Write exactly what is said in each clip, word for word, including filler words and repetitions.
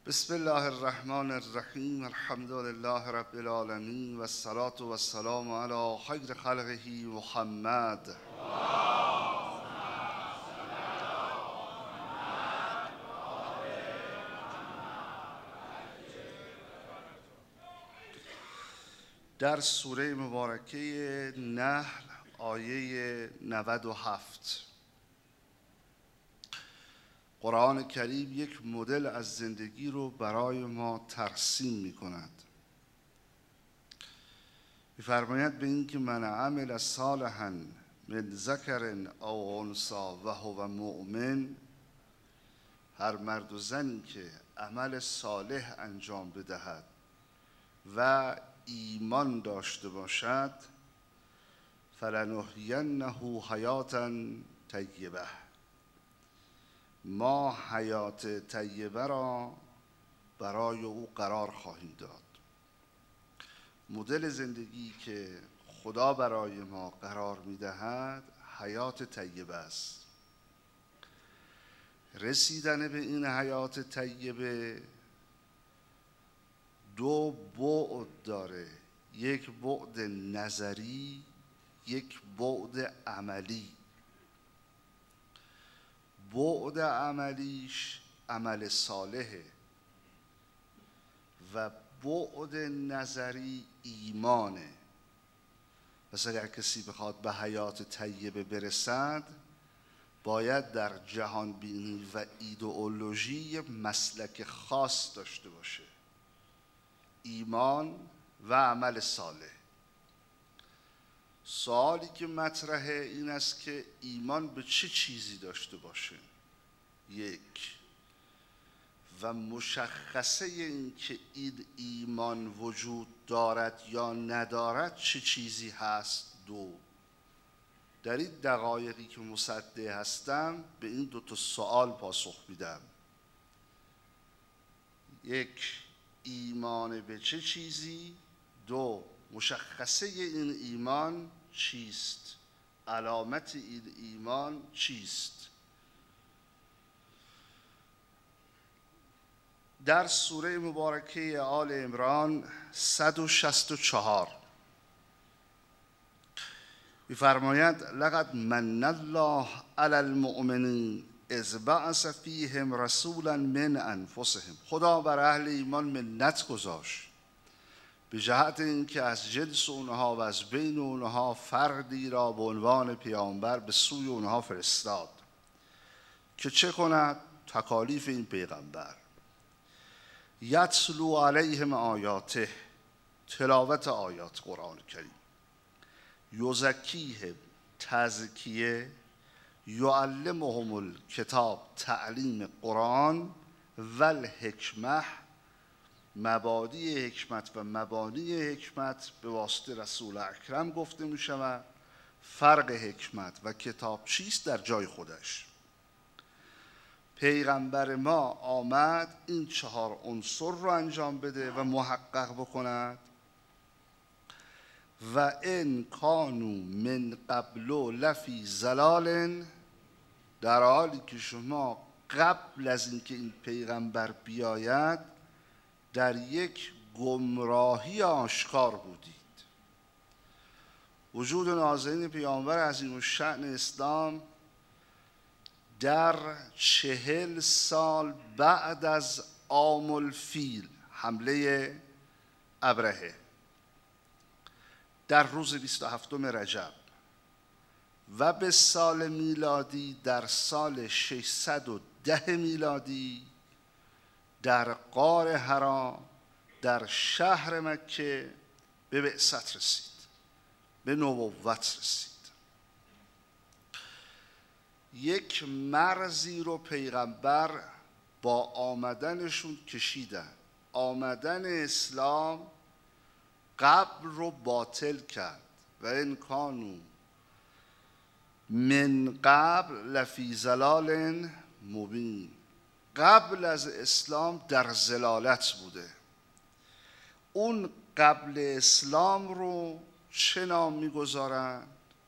بسم الله الرحمن الرحیم. الحمد لله رب العالمین و الصلاة و السلام علی خیر خلقه محمد. در سوره مبارکه نحل آیه نود و هفت، قرآن کریم یک مدل از زندگی رو برای ما ترسیم می کند. می‌فرماید به این که من عمل صالحا من ذکر او انثی و هو مؤمن، هر مرد و زنی که عمل صالح انجام بدهد و ایمان داشته باشد، فلنحیینه حیاتا طیبه، ما حیات طیبه را برای او قرار خواهیم داد. مدل زندگی که خدا برای ما قرار می‌دهد حیات طیبه است. رسیدن به این حیات طیبه دو بعد داره، یک بعد نظری، یک بعد عملی. بعد عملیش عمل صالحه و بعد نظری ایمانه. مثلا اگر کسی بخواد به حیات طیبه برسد، باید در جهان بینی و ایدئولوژی مسلک خاص داشته باشه، ایمان و عمل صالح. سوالی که مطرحه این است که ایمان به چه چیزی داشته باشه؟ یک، و مشخصه این که این ایمان وجود دارد یا ندارد چه چیزی هست؟ دو، در این دقایقی که مصدع هستم به این دو تا سوال پاسخ میدم. یک، ایمان به چه چیزی؟ دو، مشخصه این ایمان چیست؟ علامت این ایمان چیست؟ در سوره مبارکه آل عمران صد و شصت و چهار می‌فرماید لقد من الله علی المؤمنین اذ بعث فیهم رسولا من انفسهم. خدا بر اهل ایمان منت گذاشت به جهت اینکه از جنس اونها و از بین اونها فردی را به عنوان پیامبر به سوی اونها فرستاد که چه کند؟ تکالیف این پیغمبر. یتلو علیهم آیاته، تلاوت آیات قرآن کریم. یزکیهم، تزکیه. یعلمهم الکتاب، تعلیم قرآن. و الحکمه، مبادی حکمت و مبانی حکمت به واسطه رسول اکرم گفته می شود. فرق حکمت و کتاب چیست در جای خودش. پیغمبر ما آمد این چهار عنصر رو انجام بده و محقق بکند. و ان کانوا من قبل لفی ضلال، در حالی که شما قبل از اینکه این پیغمبر بیاید در یک گمراهی آشکار بودید. وجود نازنین پیامبر عظیم الشأن اسلام در چهل سال بعد از عام الفیل، حمله ابرهه، در روز بیست و هفتم رجب و به سال میلادی در سال ششصد و ده میلادی در غار حرا در شهر مکه به بعثت رسید، به نبوت رسید. یک مرزی رو پیغمبر با آمدنشون کشیدن. آمدن اسلام قبل رو باطل کرد. و ان کانوا من قبل لفی ضلال مبین، قبل از اسلام در ضلالت بوده. اون قبل اسلام رو چه نام میگذارند؟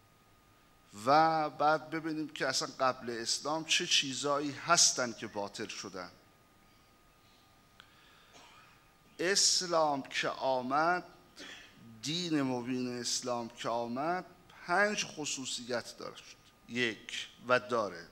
و بعد ببینیم که اصلا قبل اسلام چه چیزایی هستن که باطل شدن. اسلام که آمد، دین مبین اسلام که آمد، پنج خصوصیت داشت. یک و داره.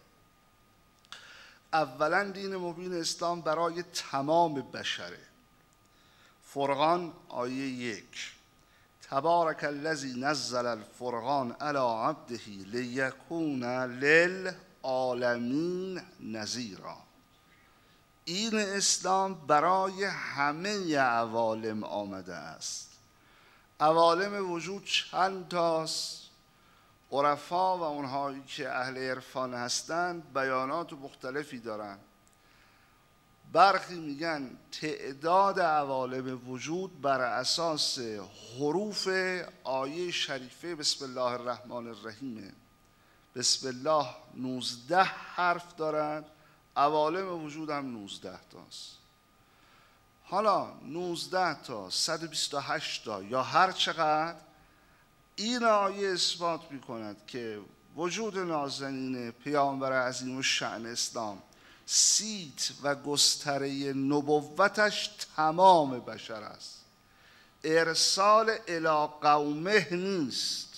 اولا دین مبین اسلام برای تمام بشره. فرقان آیه یک: تبارک الذی نزل الفرقان علی عبده لیکون للعالمین نذیرا. این اسلام برای همه عوالم آمده است. عوالم وجود چند تاست؟ عرفا و اونهایی که اهل عرفان هستند بیانات مختلفی دارن. برخی میگن تعداد عوالم وجود بر اساس حروف آیه شریفه بسم الله الرحمن الرحیم. بسم الله نوزده حرف دارند، عوالم وجود هم نوزده تاست. حالا نوزده تا، صد و بیست و هشت تا یا هر چقدر، این آیه اثبات میکند که وجود نازنین پیامبر عظیم الشأن اسلام، سیت و گستره نبوتش تمام بشر است. ارسال الی قومه نیست،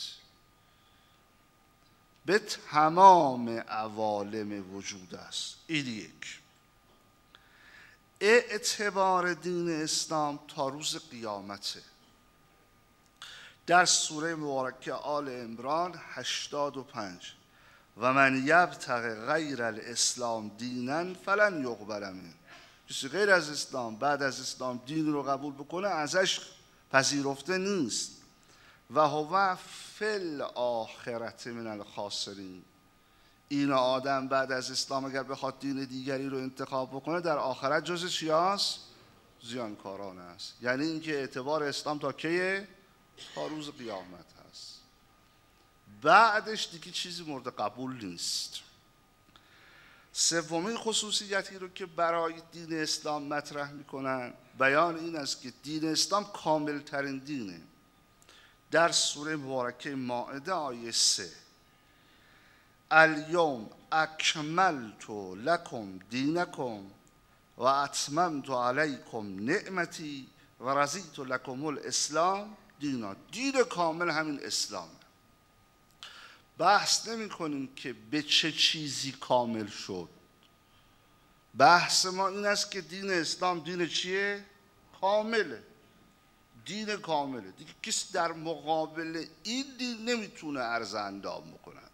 به تمام عوالم وجود است. این یک. اعتبار دین اسلام تا روز قیامته. در سوره مبارکه آل عمران هشتاد و پنج: و من یبتغی غیر الاسلام دینا فلن یقبل منه. کسی غیر از اسلام بعد از اسلام دین رو قبول بکنه ازش پذیرفته نیست. و هو فی الاخرة من الخاسرین. این آدم بعد از اسلام اگر بخواد دین دیگری رو انتخاب بکنه در آخرت جز چی هست؟ زیانکاران است. یعنی اینکه اعتبار اسلام تا کیه؟ تا روز قیامت هست. بعدش دیگه چیزی مورد قبول نیست. سومین خصوصیتی رو که برای دین اسلام مطرح میکنن بیان این است که دین اسلام کامل ترین دینه. در سوره مبارکه مائده آیه سه: الیوم اکملت لکم دینکم و اتممت علیکم نعمتی و رضیت لکم الاسلام دینا. دین کامل همین اسلامه. بحث نمی کنیم که به چه چیزی کامل شد. بحث ما این است که دین اسلام دین چیه؟ کامله. دین کامله. دیگه کسی در مقابل این دین نمیتونه عرض اندام بکند.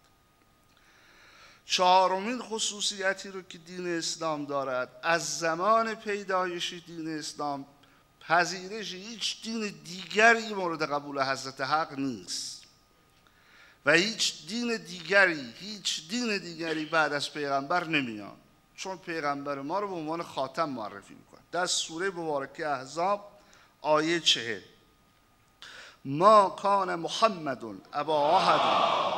چهارمین خصوصیتی رو که دین اسلام دارد، از زمان پیدایش دین اسلام پذیرش هیچ دین دیگری مورد قبول حضرت حق نیست و هیچ دین دیگری هیچ دین دیگری بعد از پیغمبر نمیاد، چون پیغمبر ما رو به عنوان خاتم معرفی میکنه. در سوره مبارکه احزاب آیه چهل: ما کان محمد ابا احد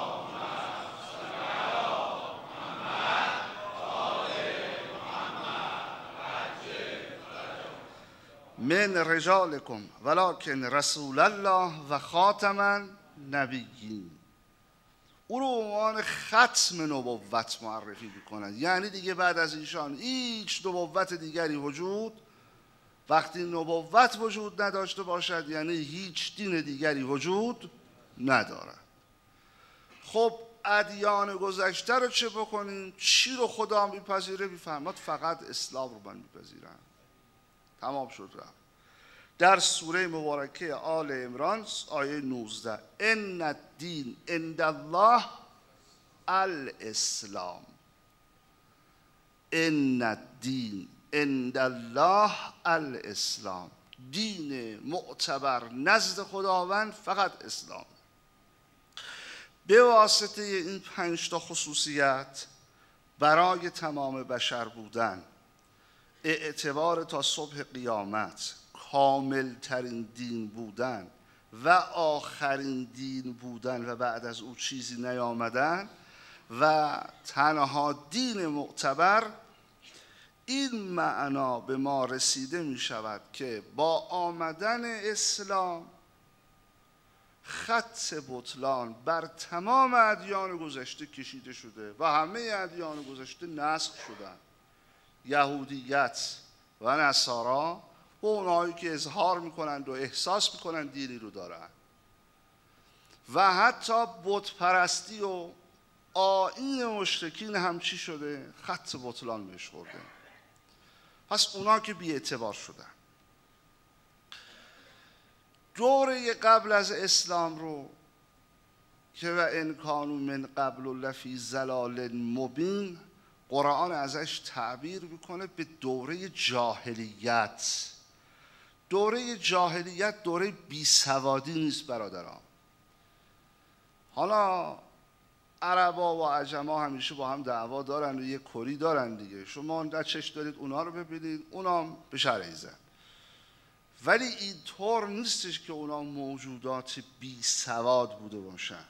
من رجالکم ولکن رسول الله و خاتم النبیین. او رو به عنوان ختم نبوت معرفی میکنند. یعنی دیگه بعد از ایشان هیچ نبوت دیگری وجود، وقتی نبوت وجود نداشته باشد یعنی هیچ دین دیگری وجود ندارد. خب ادیان گذشته رو چه بکنیم؟ چی رو خدا میپذیره؟ میفرماد فقط اسلام رو من میپذیرم. تمام شد رفت. در سوره مبارکه آل عمران آیه نوزده: ان الدین عند الله الاسلام. ان الدین عند الله الاسلام. دین معتبر نزد خداوند فقط اسلام. به واسطه این پنج تا خصوصیت برای تمام بشر بودن، اعتبار تا صبح قیامت، کامل ترین دین بودن و آخرین دین بودن و بعد از او چیزی نیامدن و تنها دین معتبر، این معنا به ما رسیده می شود که با آمدن اسلام خط بطلان بر تمام ادیان گذشته کشیده شده و همه ادیان گذشته نسخ شدند. یهودیت و نصارا به اونهایی که اظهار میکنند و احساس میکنند دینی رو دارن. و حتی بت پرستی و آیین مشرکین هم چی شده؟ خط بطلان بهش خورده. پس اونا که بی اعتبار شدن. دوره قبل از اسلام رو که و ان کانوا من قبل لفی ضلال مبین، قرآن ازش تعبیر میکنه به دوره جاهلیت. دوره جاهلیت دوره بیسوادی نیست برادران. حالا عربا و عجما همیشه با هم دعوا دارن و یه کری دارن دیگه، شما در چشم دارید اونا رو ببینید، اونا هم به شرعیزن. ولی اینطور نیستش که اونا موجودات بی سواد بوده باشن،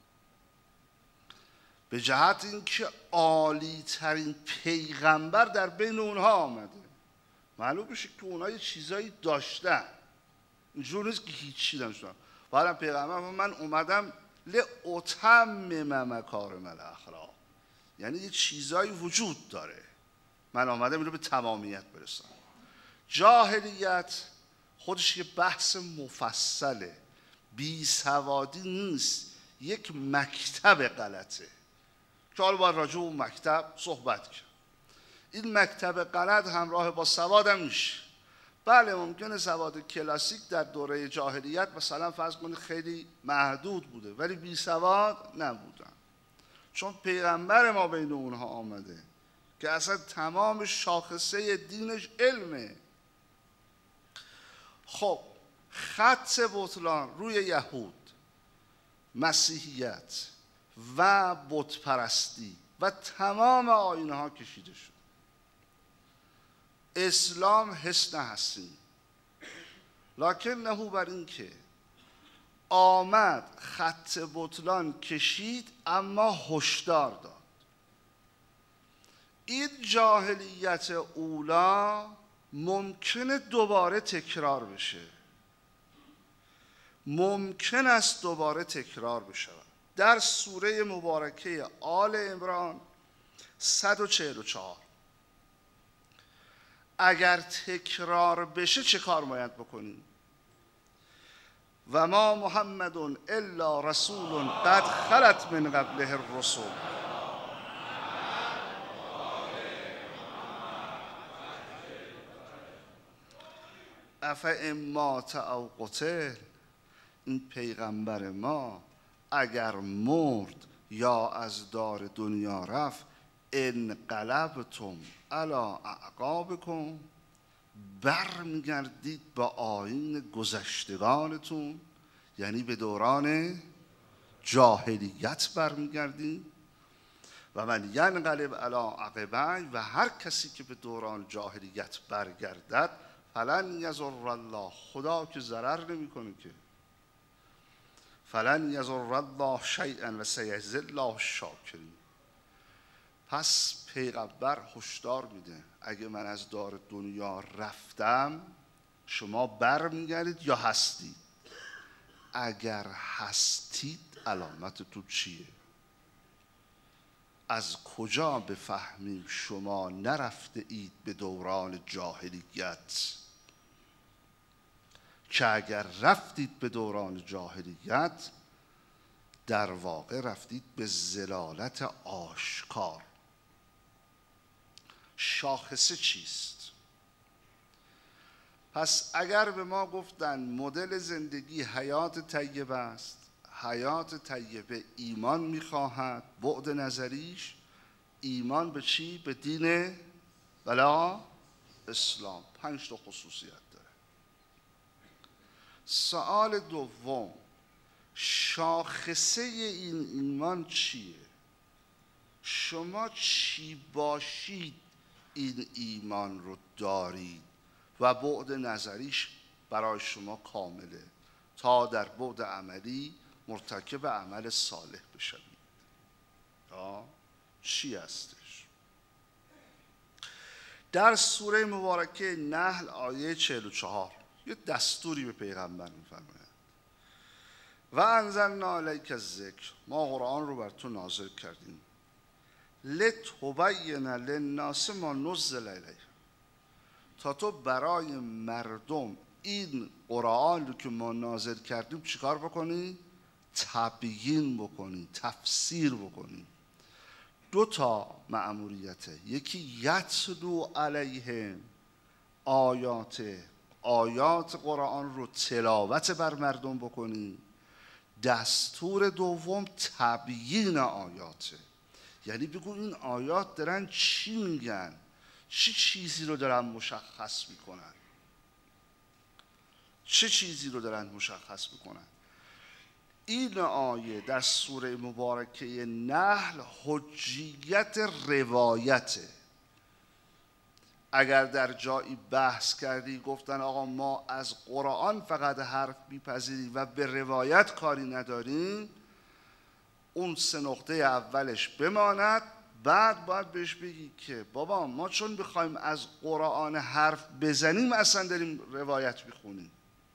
به جهت اینکه عالی ترین پیغمبر در بین اونها آمده. معلوم بشه که اونها یه چیزایی داشتن، اینجور نیست که هیچی داشتن. بعدم پیغمبر من اومدم لأتمم مکارم الاخلاق، یعنی یه چیزایی وجود داره، من آمدم اینو به تمامیت برسونم. جاهلیت خودش یه بحث مفصله، بی سوادی نیست، یک مکتب غلطه که حالا باید راجع به اون مکتب صحبت کرد. این مکتب غلط همراه با سواد هم میشه. بله ممکنه سواد کلاسیک در دوره جاهلیت مثلا فرض کنید خیلی محدود بوده، ولی بی سواد نبودن، چون پیغمبر ما بین اونها آمده که اصلا تمام شاخصه دینش علمه. خب خط بطلان روی یهود، مسیحیت و بت پرستی و تمام آیینه ها کشیده شد. اسلام حسن حسین، لکنه بر این که آمد خط بطلان کشید اما هشدار داد. این جاهلیت اولا ممکنه دوباره تکرار بشه، ممکن است دوباره تکرار بشه. در سوره مبارکه آل عمران صد و چهل و چهار اگر تکرار بشه چه کار باید بکنیم؟ و ما محمد الا رسول قد خلت من قبله الرسل افئن مات او قتل، این پیغمبر ما اگر مرد یا از دار دنیا رفت، انقلبتم علی اعقابکم، برمیگردید با آیین گذشتگانتون، یعنی به دوران جاهلیت برمیگردید. و من ینقلب علی عقبیه، و هر کسی که به دوران جاهلیت برگردد فلن یضر الله، خدا که ضرر نمیکنه که، فلن یضر الله شیئا و سیجزی الله الشاکرین. پس پیغمبر هشدار میده اگه من از دار دنیا رفتم شما برمیگردید یا هستید. اگر هستید علامت تو چیه؟ از کجا بفهمیم شما نرفته اید به دوران جاهلیت؟ که اگر رفتید به دوران جاهلیت در واقع رفتید به ضلالت آشکار. شاخصه چیست؟ پس اگر به ما گفتن مدل زندگی حیات طیبه است، حیات طیبه ایمان میخواهد، بعد نظریش ایمان به چی؟ به دین بلا اسلام. پنج تا خصوصیت داره. سوال دوم، شاخصه این ایمان چیه؟ شما چی باشید این ایمان رو دارید و بعد نظریش برای شما کامله تا در بعد عملی مرتکب عمل صالح بشوید. چی هستش؟ در سوره مبارکه نحل آیه چهل و چهار یه دستوری به پیغمبر میفرماید و انزلنا الیک الذکر، ما قرآن رو بر تو نازل کردیم لتبین للناس ما نزل الیهم، تا تو برای مردم این قرآن رو که ما نازل کردیم چیکار بکنی؟ تبیین بکنی، تفسیر بکنی. دو تا مأموریته، یکی یتلو علیهم آیات آیات قرآن رو تلاوت بر مردم بکنی، دستور دوم تبیین آیاته، یعنی بگو این آیات دارن چی میگن، چه چیزی رو دارن مشخص میکنن، چه چیزی رو دارن مشخص میکنن. این آیه در سوره مبارکه نحل حجیت روایته. اگر در جایی بحث کردی گفتن آقا ما از قرآن فقط حرف میپذیریم و به روایت کاری نداریم، اون سه نقطه اولش بماند، بعد باید بهش بگی که بابا ما چون میخوایم از قرآن حرف بزنیم اصلا داریم روایت میخونیم.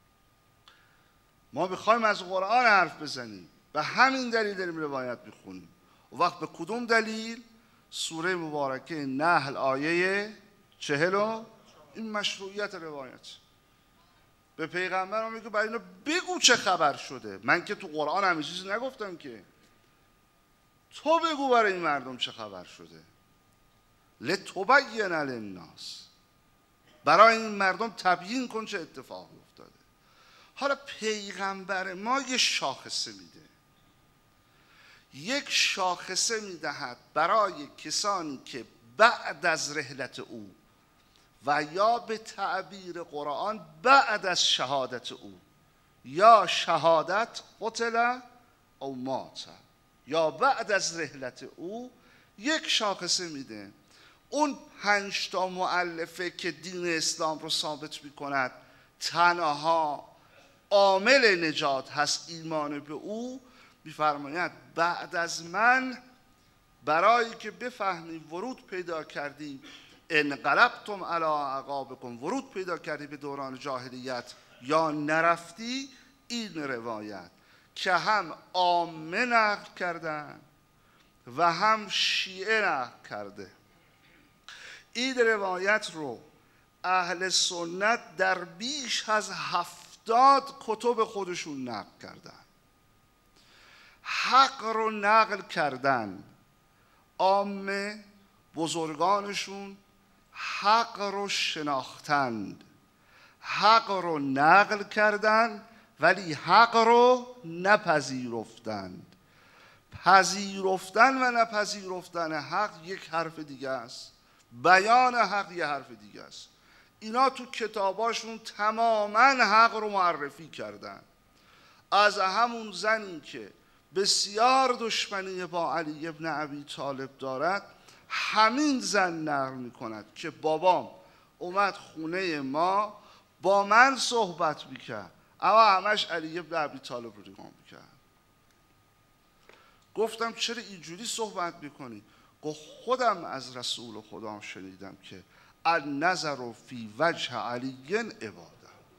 ما میخوایم از قرآن حرف بزنیم و همین دلیل داریم روایت میخونیم. و وقت به کدوم دلیل؟ سوره مبارکه نحل آیه چهل، این مشروعیت روایت. به پیغمبر هم میگه برای اینو بگو چه خبر شده، من که تو قرآن همین چیزی نگفتم که، تو بگو برای این مردم چه خبر شده. لتبین للناس، برای این مردم تبیین کن چه اتفاقی افتاده. حالا پیغمبر ما یه شاخصه میده، یک شاخصه میدهد برای کسانی که بعد از رحلت او و یا به تعبیر قرآن بعد از شهادت او، یا شهادت قتل او مات، یا بعد از رحلت او، یک شاخصه میده. اون پنج تا مؤلفه که دین اسلام رو ثابت میکند تنها عامل نجات هست ایمان به او، میفرماید بعد از من برای که بفهمی ورود پیدا کردی، انقلبتم علی اعقابکم، ورود پیدا کردی به دوران جاهلیت یا نرفتی، این روایت که هم عامه نقل کردن و هم شیعه نقل کرده، این روایت رو اهل سنت در بیش از هفتاد کتب خودشون نقل کردن. حق رو نقل کردن، عامه بزرگانشون حق رو شناختند، حق رو نقل کردند ولی حق رو نپذیرفتند. پذیرفتن و نپذیرفتن حق یک حرف دیگه است، بیان حق یک حرف دیگه است. اینا تو کتاباشون تماما حق رو معرفی کردن. از همون زنی که بسیار دشمنی با علی ابن ابی طالب دارد، همین زن نقل می کند که بابام اومد خونه ما با من صحبت میکرد اما همش علی ابن ابی طالب رو نگاه میکرد. گفتم چرا اینجوری صحبت میکنی؟ گفت خودم از رسول خدا شنیدم که النظر فی وجه علی عباده.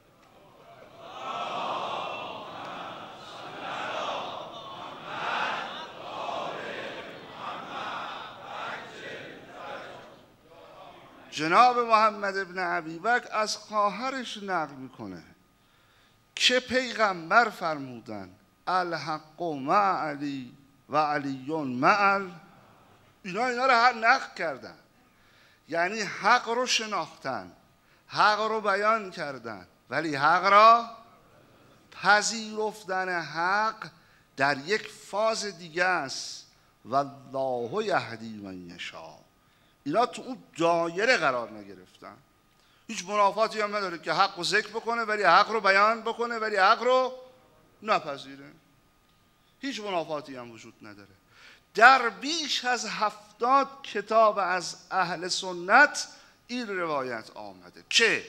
جناب محمد ابن ابی بکر از خواهرش نقل میکنه که پیغمبر فرمودن الحق مع علی و علی مع، اینا اینا رو هر نقل کردن، یعنی حق رو شناختن، حق رو بیان کردن ولی حق را پذیرفتن حق در یک فاز دیگه است. والله یهدی من یشاء. اینا تو اون دایره قرار نگرفتن. هیچ منافاتی هم نداره که حق رو ذکر بکنه ولی حق رو بیان بکنه ولی حق رو نپذیره. هیچ منافاتی هم وجود نداره. در بیش از هفتاد کتاب از اهل سنت این روایت آمده که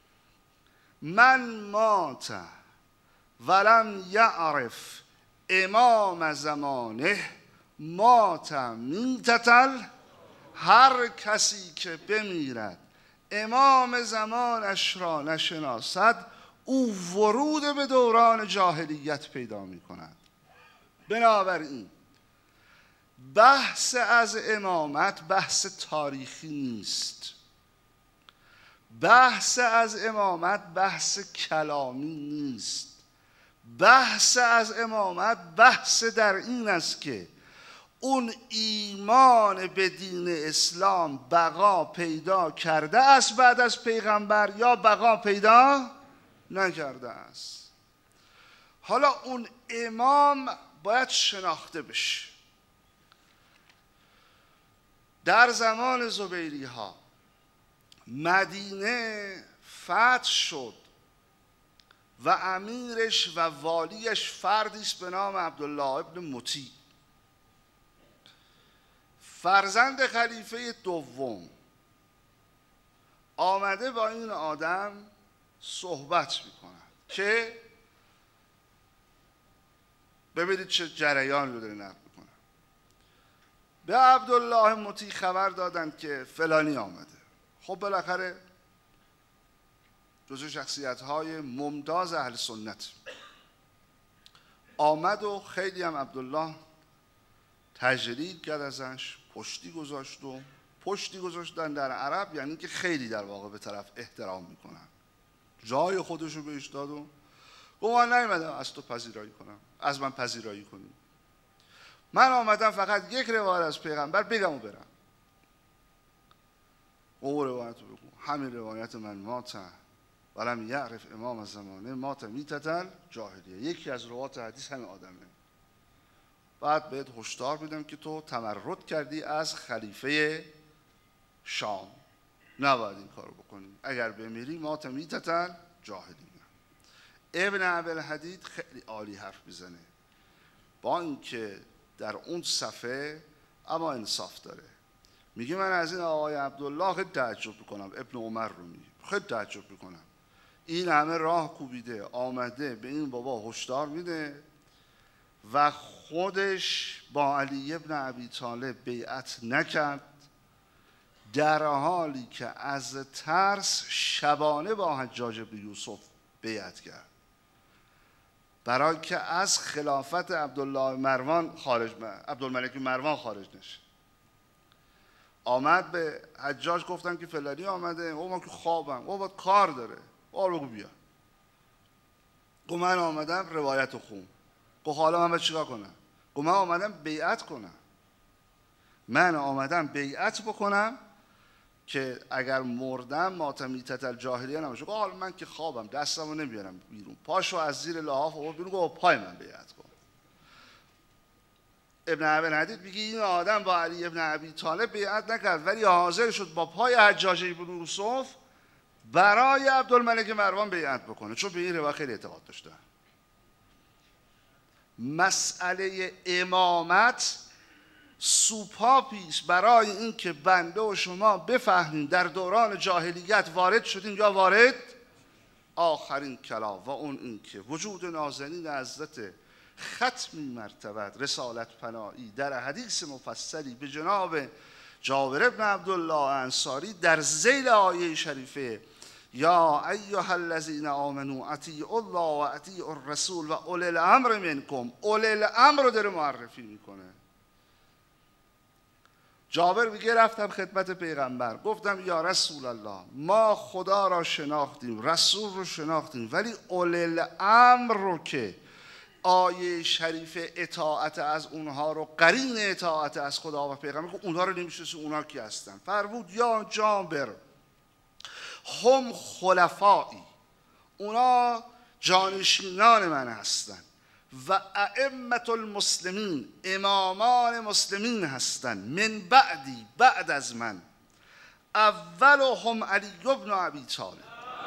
من مات ولم یعرف امام زمانه مات میتتل، هر کسی که بمیرد امام زمانش را نشناسد او ورود به دوران جاهلیت پیدا می کند. بنابراین بحث از امامت بحث تاریخی نیست، بحث از امامت بحث کلامی نیست. بحث از امامت بحث در این است که اون ایمان به دین اسلام بقا پیدا کرده است بعد از پیغمبر یا بقا پیدا نکرده است. حالا اون امام باید شناخته بشه. در زمان زبیری ها مدینه فتح شد و امیرش و والیش فردی است به نام عبدالله ابن مطیع، فرزند خلیفه دوم. آمده با این آدم صحبت میکند که ببینید چه جریان رو داره نقل میکنه. به عبدالله مطیع خبر دادند که فلانی آمده. خب بالاخره جزو شخصیت‌های ممتاز اهل سنت آمد و خیلی هم عبدالله تجلیل کرد ازش، پشتی گذاشت. و پشتی گذاشتن در عرب یعنی که خیلی در واقع به طرف احترام میکنن. جای خودش رو بهش داد و گفت من نیومدم از تو پذیرایی کنم، از من پذیرایی کنی. من آمدم فقط یک روایت از پیغمبر بگم و برم. او روایت رو بگو. همین روایت من ماته ولم یعرف امام زمانه مات میتتل جاهلیه. یکی از روایات حدیث همین آدمه. بعد بهت هشدار میدم که تو تمرد کردی از خلیفه شام، نباید این کارو بکنی. اگر بمیری مات میتتل جاهلیه. ابن ابوالحدید خیلی عالی حرف میزنه، با اینکه در اون صفحه اما انصاف داره. میگه من از این آقای عبدالله خیلی تعجب میکنم. ابن عمر رو میگه خیلی تعجب میکنم، این همه راه کوبیده آمده به این بابا هشدار میده و خودش با علی ابن ابی طالب بیعت نکرد، در حالی که از ترس شبانه با حجاج بن یوسف بیعت کرد برای که از خلافت عبدالله مروان خارج عبدالملک مروان خارج نشه. آمد به حجاج گفتن که فلانی آمده. او ما که خوابم، او باید کار داره، او بگو بیا. گفت من آمدم روایت خون. گفت حالا من باید چیکار کنم؟ گفت من آمدم بیعت کنم، من آمدم بیعت بکنم که اگر مردم ماتمیتت الجاهلیه نباشه. گفت حالا من که خوابم، دستمو نمیارم بیرون. پاشو از زیر لحاف آورد بیرون. گفت پای من بیعت کن. ابن ابوالحدید میگه این آدم با علی ابن ابی طالب بیعت نکرد ولی حاضر شد با پای حجاج بن یوسف برای عبدالملک مروان بیعت بکنه، چون به این روایت خیلی اعتقاد داشته. مسئله امامت سوپاپیست برای این که بنده و شما بفهمیم در دوران جاهلیت وارد شدیم یا وارد آخرین کلام، و اون این که وجود نازنین حضرت ختمی مرتبت رسالت پناهی در حدیث مفصلی به جناب جابر بن عبدالله انصاری در ذیل آیه شریفه یا ایها الذین آمنوا اطیعوا الله و اطیعوا الرسول و اولی الامر منکم، اولی الامر رو داره معرفی میکنه. جابر میگه رفتم خدمت پیغمبر گفتم یا رسول الله ما خدا را شناختیم، رسول رو شناختیم، ولی اولی الامر رو که آیه شریف اطاعت از اونها رو قرین اطاعت از خدا و پیغمبر، اونها رو نمیشناسی. اونها کی هستن؟ فرمود یا جابر هم خلفایی، اونا جانشینان من هستن، و ائمة المسلمین، امامان مسلمین هستن، من بعدی، بعد از من، اولهم علی بن ابی طالب.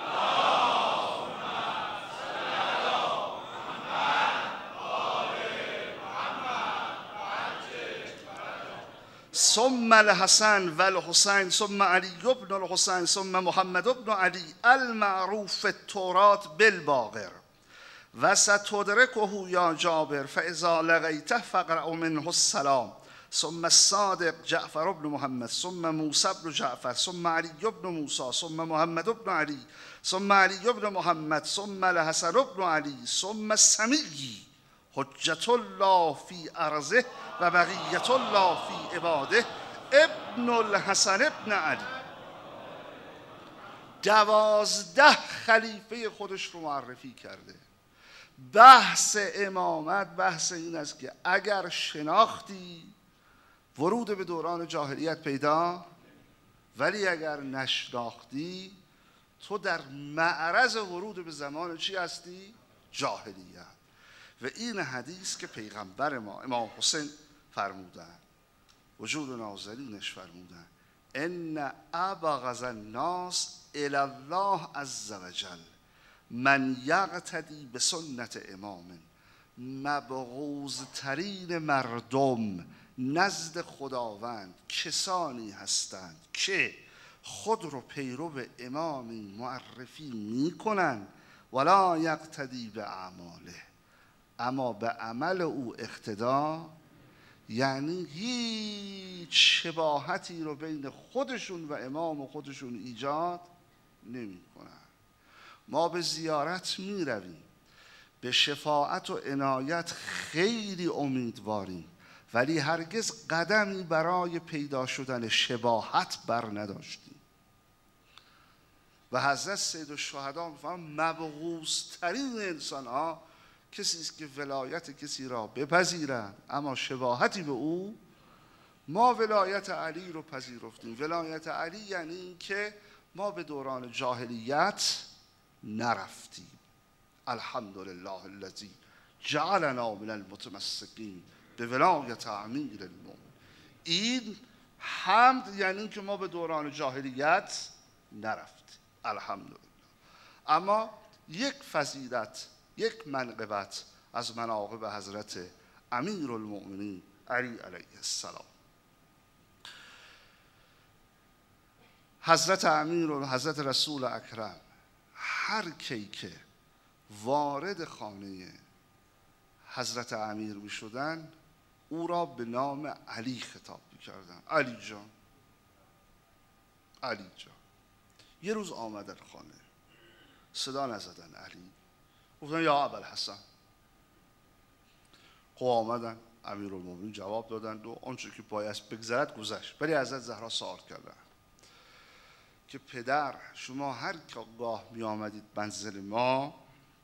ثم الحسن و الحسین ثم علی بن الحسین ثم محمد بن علی المعروف التوراة بالباقر و ستدرکه یا جابر فاذا لقیته فاقرأ منه السلام ثم الصادق جعفر بن محمد ثم موسی بن جعفر ثم علی بن موسی ثم محمد بن علی ثم علی بن محمد ثم الحسن بن علی ثم السمیی حجت الله فی ارضه و بقیت الله فی عباده ابن الحسن ابن علی. دوازده خلیفه خودش رو معرفی کرده. بحث امامت بحث این است که اگر شناختی ورود به دوران جاهلیت پیدا، ولی اگر نشناختی تو در معرض ورود به زمان چی هستی؟ جاهلیت. و این حدیث که پیغمبر ما امام حسین فرمودن، وجود نازلینش فرمودن ان ابغض الناس الی الله عز وجل من یقتدی به سنت امام. مبغوض ترین مردم نزد خداوند کسانی هستند که خود رو پیرو امامی معرفی می کنند ولا یقتدی به اعماله، اما به عمل او اقتدا، یعنی هیچ شباهتی رو بین خودشون و امام خودشون ایجاد نمی کنن. ما به زیارت می رویم، به شفاعت و عنایت خیلی امیدواریم، ولی هرگز قدمی برای پیدا شدن شباهت بر نداشتیم. و حضرت سید الشهدا می‌فرمایند مبغوض‌ترین انسان ها کسی است که ولایت کسی را بپذیرد اما شباهتی به او. ما ولایت علی رو پذیرفتیم. ولایت علی یعنی این که ما به دوران جاهلیت نرفتیم. الحمدلله الذی جعلنا من المتمسکین به ولایت امیر المؤمنین. این حمد یعنی که ما به دوران جاهلیت نرفتیم. الحمدلله. اما یک فضیلت، یک منقبت از مناقب حضرت امیر المؤمنین علی علیه السلام. حضرت امیر و حضرت رسول اکرم هر کی که وارد خانه حضرت امیر می شدن او را به نام علی خطاب می کردن. علی جان، علی جان. یه روز آمدن خانه، صدا نزدن علی، گفتن یا ابوالحسن. خب آمدن، امیرالمومنین جواب دادند و آنچه که باید بگذرد گذشت. ولی حضرت زهرا سوال کردن که پدر شما هر گاه می آمدید منزل ما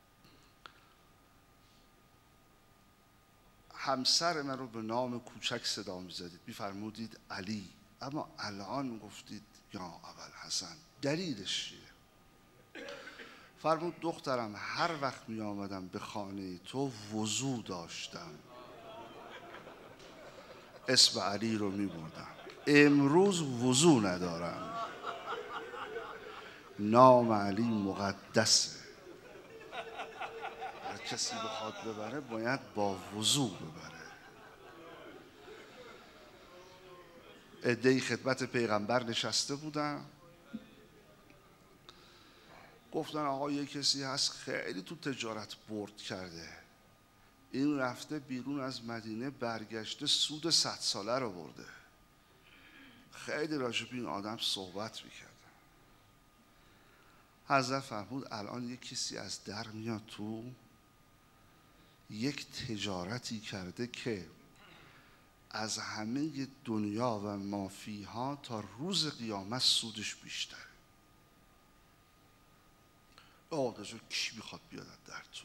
همسر من رو به نام کوچک صدا می زدید، می فرمودید علی، اما الان گفتید یا ابوالحسن، دلیلش چیه؟ فرمود دخترم هر وقت می آمدم به خانه تو وضو داشتم، اسم علی رو می بردم. امروز وضو ندارم، نام علی مقدسه، هر کسی بخواد ببره باید با وضو ببره. عده‌ای خدمت پیغمبر نشسته بودن، گفتن آقا یه کسی هست خیلی تو تجارت برد کرده، این رفته بیرون از مدینه برگشته سود صد ساله رو برده. خیلی راجع به این آدم صحبت میکردن. حضرت فرمود الان یه کسی از در میاد تو، یک تجارتی کرده که از همه دنیا و مافیها تا روز قیامت سودش بیشتره. آدازو کی میخواد بیاد در تو؟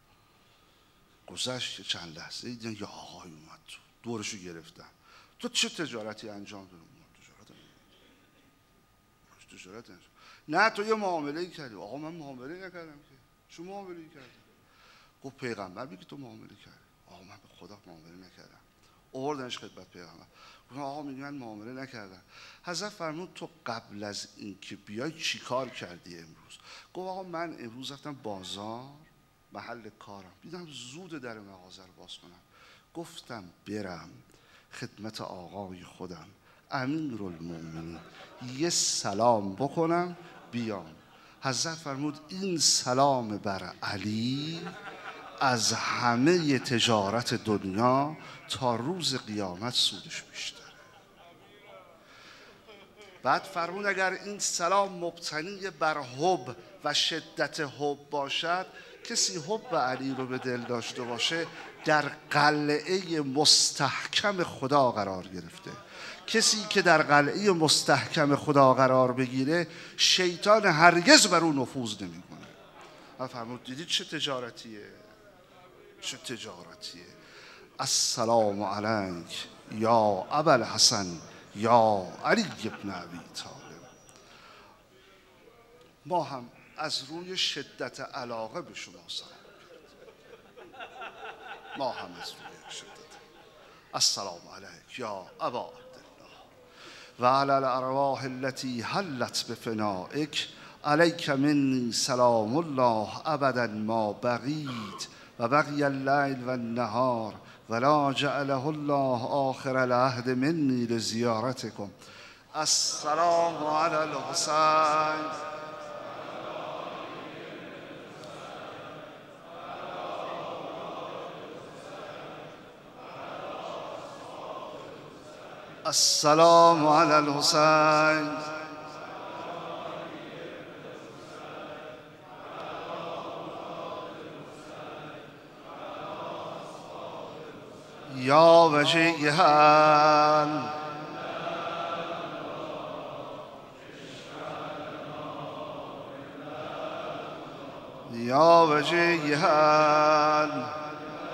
گذشت چند لحظه دیدن یه آقای اومد تو، دورشو گرفتن. تو چه تجارتی انجام دادی؟ تجارت انجام. تجارت انجام. نه تو یه معامله کردی. آقا من معامله نکردم که. چه معامله کردی؟ گفت پیغمبر میگه تو معامله کردی. آقا من به خدا معامله نکردم. آوردنش خدمت پیغمبر. گفت آقا میگه من معامله نکردم. حضرت فرمود تو قبل از اینکه بیای چیکار کردی امروز؟ گفت آقا من امروز رفتم بازار، محل کارم، دیدم زود در مغازه رو باز کنم، گفتم برم خدمت آقای خودم امیرالمومنین یه سلام بکنم بیام. حضرت فرمود این سلام بر علی از همه تجارت دنیا تا روز قیامت سودش بیشتر. بعد فرمود اگر این سلام مبتنی بر حب و شدت حب باشد، کسی حب علی رو به دل داشته باشه در قلعه مستحکم خدا قرار گرفته. کسی که در قلعه مستحکم خدا قرار بگیره شیطان هرگز بر او نفوذ نمیکنه. و فرمود دیدید چه تجارتیه، چه تجارتیه. السلام علیک یا ابوالحسن یا علی ابن ابی طالب. ما هم از روی شدت علاقه به شما سلام کردیم. ما هم از روی شدت السلام علیک یا ابا عبدالله و علی الارواح التي حلت بفنائک علیک منی سلام الله ابدا ما بقیت و بقی اللیل و النهار ولا جعله الله آخر العهد منی لزیارتکم. السلام علی الحسین السلام علی الحسین یا وجیها یا وجیها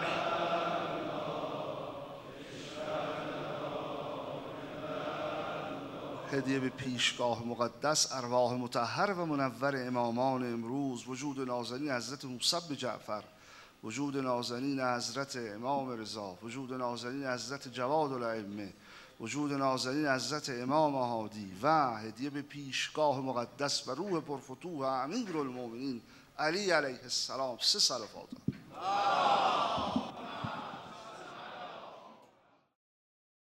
هدیه به پیشگاه مقدس ارواح مطهر و منور امامان امروز، وجود نازنین حضرت موسی بن جعفر، وجود نازنین حضرت امام رضا، وجود نازنین حضرت جواد الائمه، وجود نازنین حضرت امام هادی و هدیه به پیشگاه مقدس و روح پرفتوح امیرالمومنین علی علیه السلام. سه سال فاطمه.